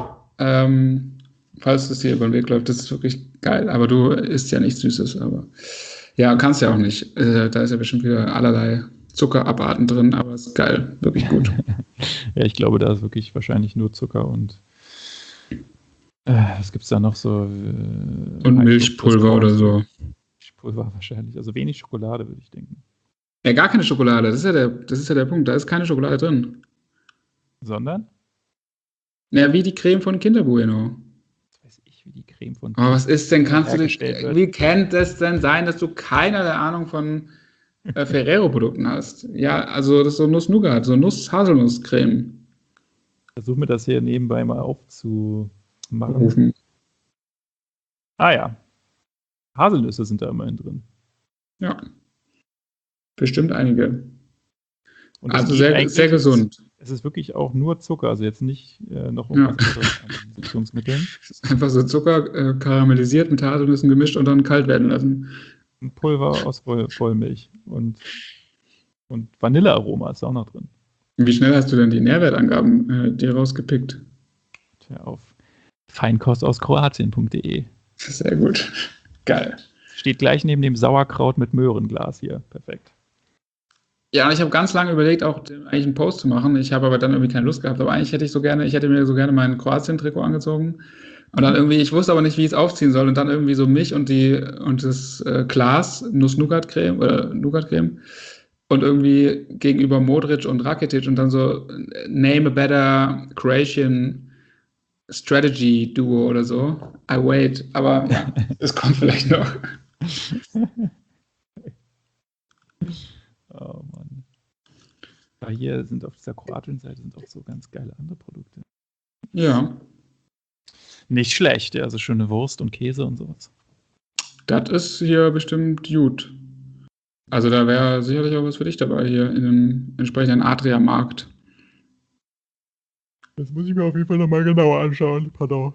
Falls es dir über den Weg läuft, das ist wirklich geil. Aber du isst ja nichts Süßes. Aber ja, kannst ja auch nicht. Da ist ja bestimmt wieder allerlei Zuckerabarten drin, aber es ist geil, wirklich gut. Ja, ich glaube, da ist wirklich wahrscheinlich nur Zucker und was gibt es da noch so? Und Milchpulver oder so. Milchpulver wahrscheinlich. Also wenig Schokolade, würde ich denken. Ja, gar keine Schokolade. Das ist ja der Punkt. Da ist keine Schokolade drin. Sondern? Ja, wie die Creme von Kinder Bueno. Was weiß ich, wie die Creme von Kinder Bueno. Was ist denn, wie kann das denn sein, dass du keinerlei Ahnung von Ferrero-Produkten hast? Ja, also das ist so Nuss-Nougat, so Nuss-Haselnuss-Creme. Versuch mir das hier nebenbei mal aufzumachen. Ah ja. Haselnüsse sind da immerhin drin. Ja. Bestimmt einige. Und also sehr gesund. Es ist wirklich auch nur Zucker, also jetzt nicht noch irgendwas anderes an Süßungsmitteln. Es ist einfach so Zucker karamellisiert mit Haselnüssen gemischt und dann kalt werden lassen. Ein Pulver aus Vollmilch und Vanillearoma ist auch noch drin. Wie schnell hast du denn die Nährwertangaben dir rausgepickt? Tja, auf feinkostaus-kroatien.de. Sehr gut. Geil. Steht gleich neben dem Sauerkraut mit Möhrenglas hier. Perfekt. Ja, ich habe ganz lange überlegt, auch eigentlich einen Post zu machen. Ich habe aber dann irgendwie keine Lust gehabt. Aber eigentlich hätte mir so gerne mein Kroatien-Trikot angezogen. Und dann irgendwie, ich wusste aber nicht, wie ich es aufziehen soll. Und dann irgendwie so mich und das Glas Nuss-Nougat-Creme oder Nougat-Creme. Und irgendwie gegenüber Modric und Rakitic und dann so Name a better Croatian Strategy Duo oder so. I wait. Aber ja, es kommt vielleicht noch. Oh Mann. Aber hier sind auf dieser Kroatien-Seite sind auch so ganz geile andere Produkte. Ja. Nicht schlecht, ja. Also schöne Wurst und Käse und sowas. Das ist hier bestimmt gut. Also da wäre sicherlich auch was für dich dabei hier in einem entsprechenden Adria-Markt. Das muss ich mir auf jeden Fall nochmal genauer anschauen. Pardon.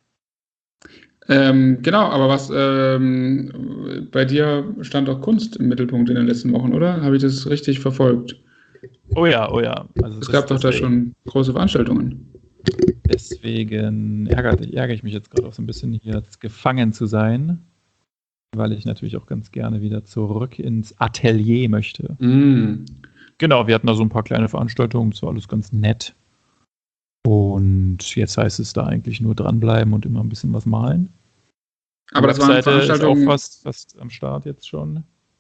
Genau, aber was bei dir stand auch Kunst im Mittelpunkt in den letzten Wochen, oder? Habe ich das richtig verfolgt? Oh ja. Also es gab doch da schon große Veranstaltungen. Deswegen ärgere ich mich jetzt gerade auch so ein bisschen hier gefangen zu sein, weil ich natürlich auch ganz gerne wieder zurück ins Atelier möchte. Mm. Genau, wir hatten da so ein paar kleine Veranstaltungen, das war alles ganz nett. Und jetzt heißt es da eigentlich nur dranbleiben und immer ein bisschen was malen. Aber das waren Veranstaltungen... ist auch fast am Start jetzt schon.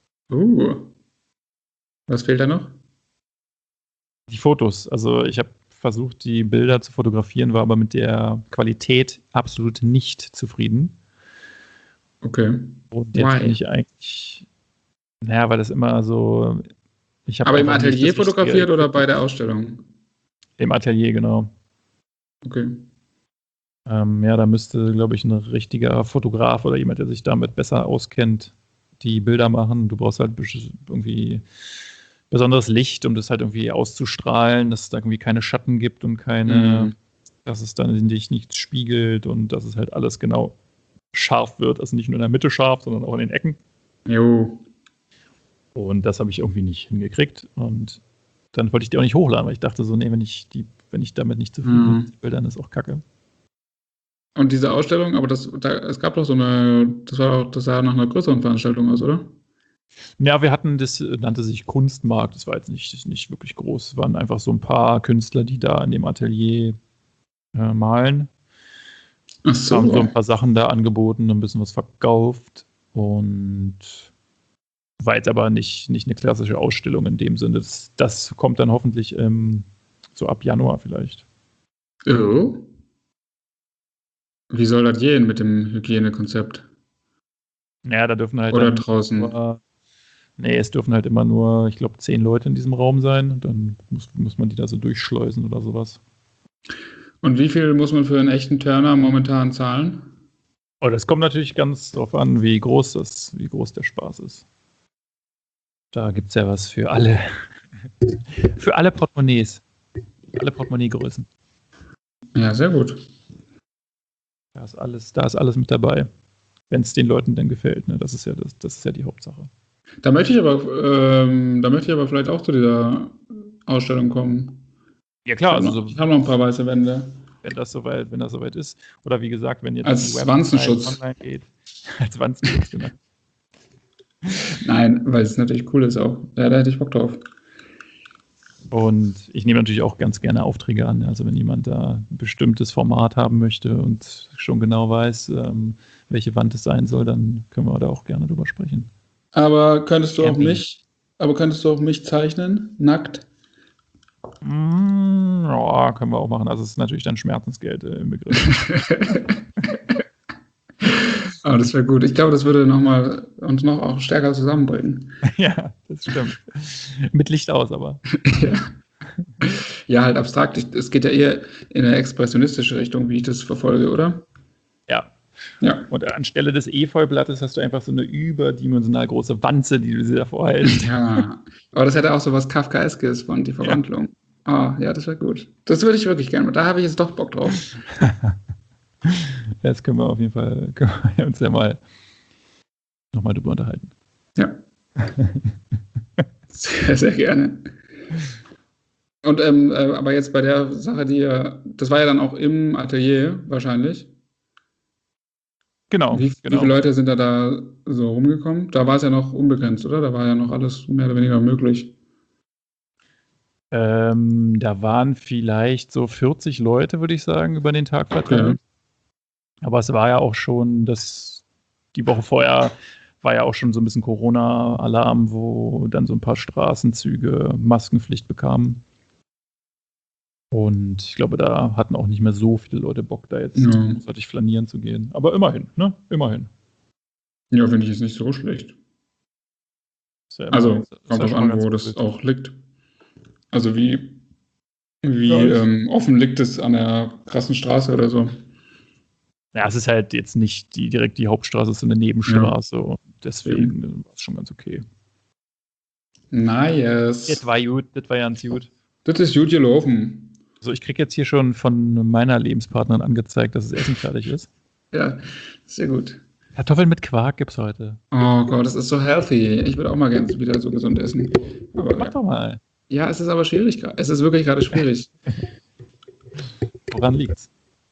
Was fehlt da noch? Die Fotos. Also ich habe versucht, die Bilder zu fotografieren, war aber mit der Qualität absolut nicht zufrieden. Okay. Und jetzt bin ich eigentlich... Naja, weil das immer so... Aber im Atelier fotografiert oder bei der Ausstellung? Im Atelier, genau. Okay. Ja, da müsste, glaube ich, ein richtiger Fotograf oder jemand, der sich damit besser auskennt, die Bilder machen. Du brauchst halt irgendwie besonderes Licht, um das halt irgendwie auszustrahlen, dass es da irgendwie keine Schatten gibt und dass es dann in dich nichts spiegelt und dass es halt alles genau scharf wird. Also nicht nur in der Mitte scharf, sondern auch in den Ecken. Jo. Und das habe ich irgendwie nicht hingekriegt. Und dann wollte ich die auch nicht hochladen, weil ich dachte so, nee, wenn ich damit nicht zufrieden bin mit den Bildern, ist auch kacke. Und diese Ausstellung, aber es gab doch so eine, das sah nach einer größeren Veranstaltung aus, oder? Ja, das nannte sich Kunstmarkt, das war jetzt nicht wirklich groß, es waren einfach so ein paar Künstler, die da in dem Atelier malen. Ach so. Haben so ein paar Sachen da angeboten, ein bisschen was verkauft und war jetzt aber nicht eine klassische Ausstellung in dem Sinne. Das kommt dann hoffentlich so ab Januar vielleicht. Oh. Wie soll das gehen mit dem Hygienekonzept? Ja, da dürfen halt... Oder draußen? Es dürfen halt immer nur, ich glaube, 10 Leute in diesem Raum sein und dann muss man die da so durchschleusen oder sowas. Und wie viel muss man für einen echten Turner momentan zahlen? Oh, das kommt natürlich ganz drauf an, wie groß der Spaß ist. Da gibt es ja was für alle. Für alle Portemonnaies. Alle Portemonnaie-Größen. Ja, sehr gut. Da ist alles mit dabei. Wenn es den Leuten denn gefällt. Ne? Das ist ja die Hauptsache. Da möchte ich aber vielleicht auch zu dieser Ausstellung kommen. Ja klar, Ich habe noch ein paar weiße Wände. Wenn das soweit ist. Oder wie gesagt, wenn jetzt als die Wanzenschutz online geht. Als Wanzenschutz, genau. Nein, weil es natürlich cool ist auch. Ja, da hätte ich Bock drauf. Und ich nehme natürlich auch ganz gerne Aufträge an. Also wenn jemand da ein bestimmtes Format haben möchte und schon genau weiß, welche Wand es sein soll, dann können wir da auch gerne drüber sprechen. Aber könntest du auch mich zeichnen? Nackt? Ja, können wir auch machen. Also es ist natürlich dann Schmerzensgeld im Begriff. Oh, das wäre gut. Ich glaube, das würde uns noch auch stärker zusammenbringen. Ja, das stimmt. Mit Licht aus, aber. Ja, halt abstrakt. Es geht ja eher in eine expressionistische Richtung, wie ich das verfolge, oder? Ja. Und anstelle des Efeublattes hast du einfach so eine überdimensional große Wanze, die du dir davor hältst. Ja, aber das hätte auch so was Kafkaeskes von die Verwandlung. Ja. Oh, ja, das wäre gut. Das würde ich wirklich gerne. Da habe ich jetzt doch Bock drauf. Das können wir auf jeden Fall uns ja mal nochmal drüber unterhalten. Ja. Sehr, sehr gerne. Und aber jetzt bei der Sache, das war ja dann auch im Atelier wahrscheinlich. Genau. Wie viele Leute sind da so rumgekommen? Da war es ja noch unbegrenzt, oder? Da war ja noch alles mehr oder weniger möglich. Da waren vielleicht so 40 Leute, würde ich sagen, über den Tag verteilt. Okay. Aber es war ja auch schon, die Woche vorher war ja auch schon so ein bisschen Corona-Alarm, wo dann so ein paar Straßenzüge Maskenpflicht bekamen. Und ich glaube, da hatten auch nicht mehr so viele Leute Bock, da jetzt großartig flanieren zu gehen. Aber immerhin, ne? Immerhin. Ja, finde ich jetzt nicht so schlecht. Ja kommt drauf an, wo das auch liegt. Also wie offen liegt es an der krassen Straße oder so? Ja, es ist halt jetzt nicht direkt die Hauptstraße, es ist eine Nebenstraße. Und deswegen war es schon ganz okay. Nice. Das war gut, das war ganz gut. Das ist gut gelaufen. Also ich kriege jetzt hier schon von meiner Lebenspartnerin angezeigt, dass das Essen fertig ist. Ja, sehr gut. Kartoffeln mit Quark gibt's heute. Oh Gott, das ist so healthy. Ich würde auch mal gerne wieder so gesund essen. Aber, mach doch mal. Ja, es ist aber schwierig. Es ist wirklich gerade schwierig. Woran liegt's?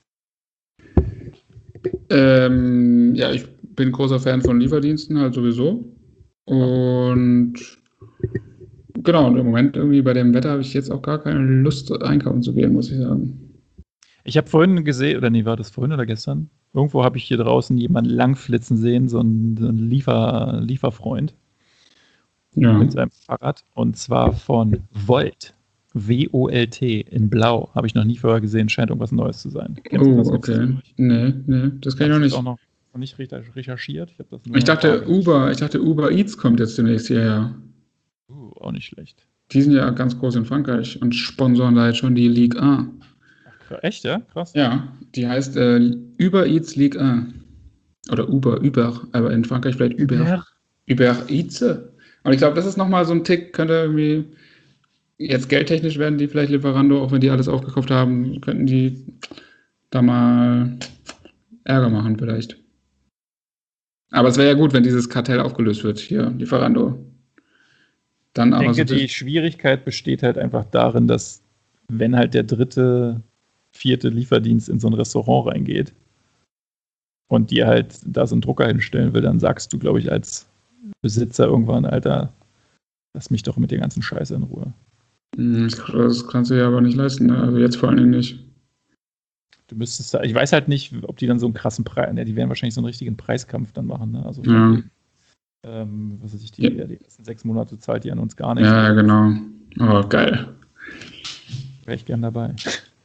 Ja, ich bin großer Fan von Lieferdiensten, halt sowieso. Und genau, und im Moment irgendwie bei dem Wetter habe ich jetzt auch gar keine Lust, einkaufen zu gehen, muss ich sagen. Ich habe vorhin gesehen, oder nee, war das vorhin oder gestern? Irgendwo habe ich hier draußen jemanden langflitzen sehen, so ein Lieferfreund. Ja. Mit seinem Fahrrad. Und zwar von Volt. W-O-L-T in Blau. Habe ich noch nie vorher gesehen. Scheint irgendwas Neues zu sein. Kennst du das? Okay. Nee, das kann ich noch nicht. Auch noch nicht recherchiert. Ich dachte, Uber Eats kommt jetzt demnächst hierher. Auch nicht schlecht. Die sind ja ganz groß in Frankreich und sponsoren da jetzt schon die Ligue 1. Ach, echt, ja? Krass. Ja, die heißt Uber Eats Ligue 1. Oder Uber, aber in Frankreich vielleicht Uber Eats. Und ich glaube, das ist nochmal so ein Tick, könnte irgendwie jetzt geldtechnisch werden die vielleicht Lieferando, auch wenn die alles aufgekauft haben, könnten die da mal Ärger machen vielleicht. Aber es wäre ja gut, wenn dieses Kartell aufgelöst wird, hier, Lieferando. Dann ich denke, die Schwierigkeit besteht halt einfach darin, dass wenn halt der 3., 4. Lieferdienst in so ein Restaurant reingeht und dir halt da so einen Drucker hinstellen will, dann sagst du, glaube ich, als Besitzer irgendwann, Alter, lass mich doch mit der ganzen Scheiße in Ruhe. Das kannst du ja aber nicht leisten, ne? Also jetzt vor allen Dingen nicht. Du müsstest, ich weiß halt nicht, ob die dann so einen krassen Preis, die werden wahrscheinlich so einen richtigen Preiskampf dann machen, ne? Also was weiß ich, die ersten 6 Monate zahlt die an uns gar nicht. Ja, genau. Oh, geil. Wäre ich gern dabei.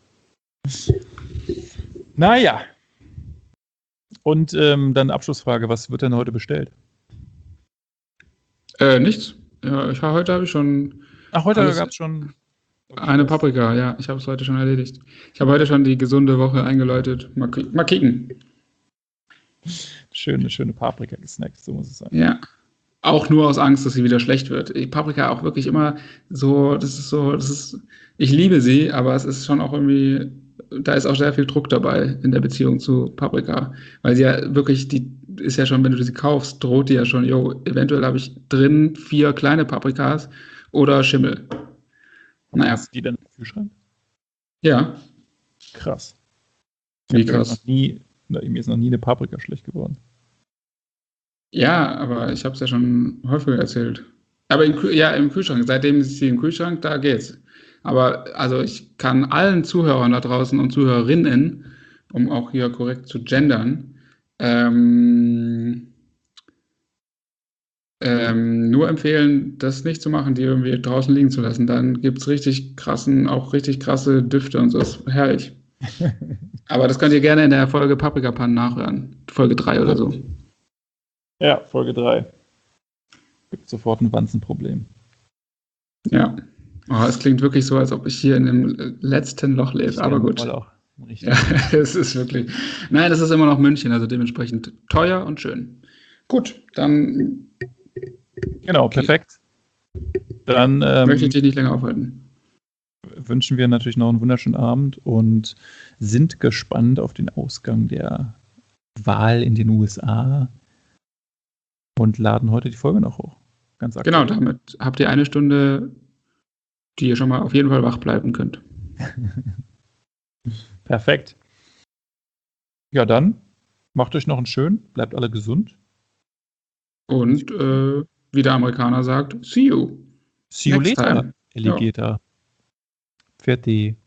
Naja. Und dann Abschlussfrage, was wird denn heute bestellt? Nichts. Ja, heute habe ich schon. Ach, heute gab es schon. Eine Paprika, ja. Ich habe es heute schon erledigt. Ich habe heute schon die gesunde Woche eingeläutet. Mal kicken. Schöne Paprika gesnackt, so muss es sein. Ja. Auch nur aus Angst, dass sie wieder schlecht wird. Paprika auch wirklich immer so, ich liebe sie, aber es ist schon auch irgendwie, da ist auch sehr viel Druck dabei in der Beziehung zu Paprika. Weil sie ja wirklich, die ist ja schon, wenn du sie kaufst, droht die ja schon, eventuell habe ich drin 4 kleine Paprikas oder Schimmel. Naja. Hast du die dann im Kühlschrank? Ja. Krass. Wie krass? Mir ist noch nie eine Paprika schlecht geworden. Ja, aber ich habe es ja schon häufiger erzählt. Aber im Kühlschrank. Seitdem ist sie im Kühlschrank, da geht's. Aber also ich kann allen Zuhörern da draußen und Zuhörerinnen, um auch hier korrekt zu gendern, nur empfehlen, das nicht zu machen, die irgendwie draußen liegen zu lassen. Dann gibt es richtig krasse Düfte und so. Das ist herrlich. Aber das könnt ihr gerne in der Folge Paprikapannen nachhören. Folge 3 oder so. Ja, Folge 3. Gibt sofort ein Wanzenproblem. Ja. Oh, es klingt wirklich so, als ob ich hier in dem letzten Loch lebe. Aber gut. Auch. Richtig. Ja, es ist wirklich. Nein, es ist immer noch München, also dementsprechend teuer und schön. Gut, dann. Genau, perfekt. Dann möchte ich dich nicht länger aufhalten. Wünschen wir natürlich noch einen wunderschönen Abend und sind gespannt auf den Ausgang der Wahl in den USA und laden heute die Folge noch hoch. Ganz aktuell. Genau, damit habt ihr eine Stunde, die ihr schon mal auf jeden Fall wach bleiben könnt. Perfekt. Ja, dann macht euch noch einen schönen, bleibt alle gesund. Und wie der Amerikaner sagt, see you. See you later, Alligator. Fertig.